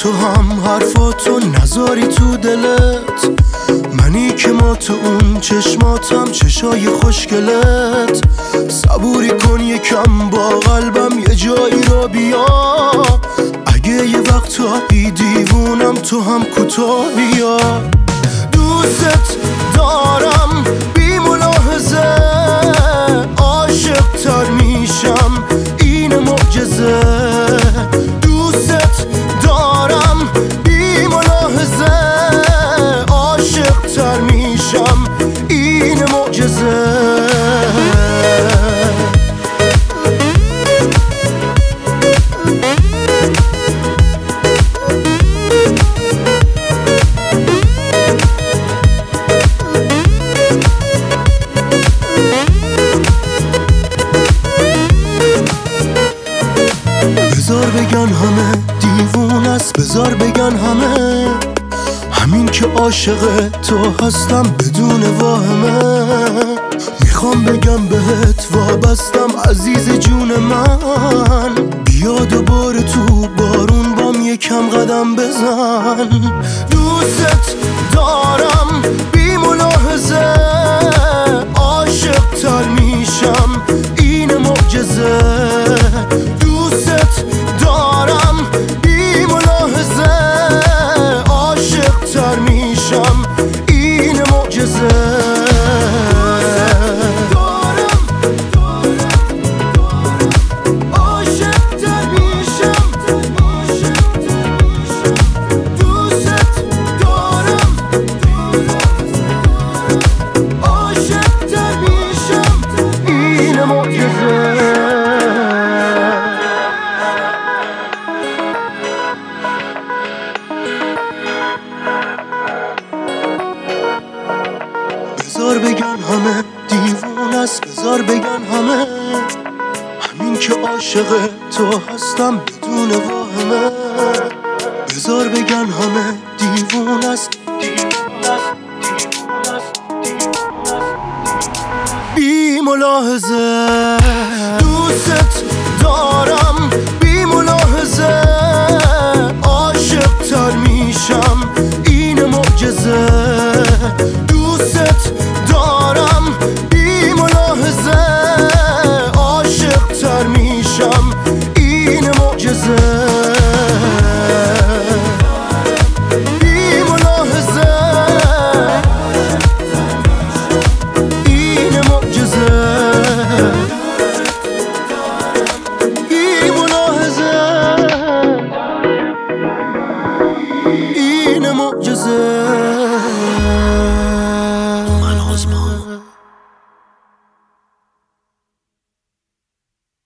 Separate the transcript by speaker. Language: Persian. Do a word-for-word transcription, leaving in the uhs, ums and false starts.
Speaker 1: تو هم حرفاتو نذاری تو دلت، منی که ما تو اون چشماتم چشای خوشگلت. صبوری کن یکم با قلبم یه جایی را بیا، اگه یه وقتایی دیوونم تو هم کوتاه بیا. دوست دارم بی ملاحظه، عاشق تر میشم این معجزه. دوست دارم بی ملاحظه، عاشق تر میشم این معجزه. بذار بگن همه دیوون است، بذار بگن همه همین که عاشق تو هستم بدون واهمه. میخوام بگم بهت وابستم عزیز جون من، بیا دوباره تو بارون بام یکم قدم بزن. دوست دارم بی ملاحظه، عاشق تر میشم این معجزه. دوست دارم بی ملاحظه، عاشق تر میشم این معجزه. بذار بگن همه دیوون است، بذار بگن همه همین که عاشق تو هستم بدون واهمه. بذار بگن همه دیوون است، بی ملاحظه. دوست دارم بی ملاحظه، عاشق تر میشم این معجزه. دوست دارم بی ملاحظه، عاشق تر میشم این معجزه. بی ملاحظه این معجزه. بی ملاحظه این معجزه.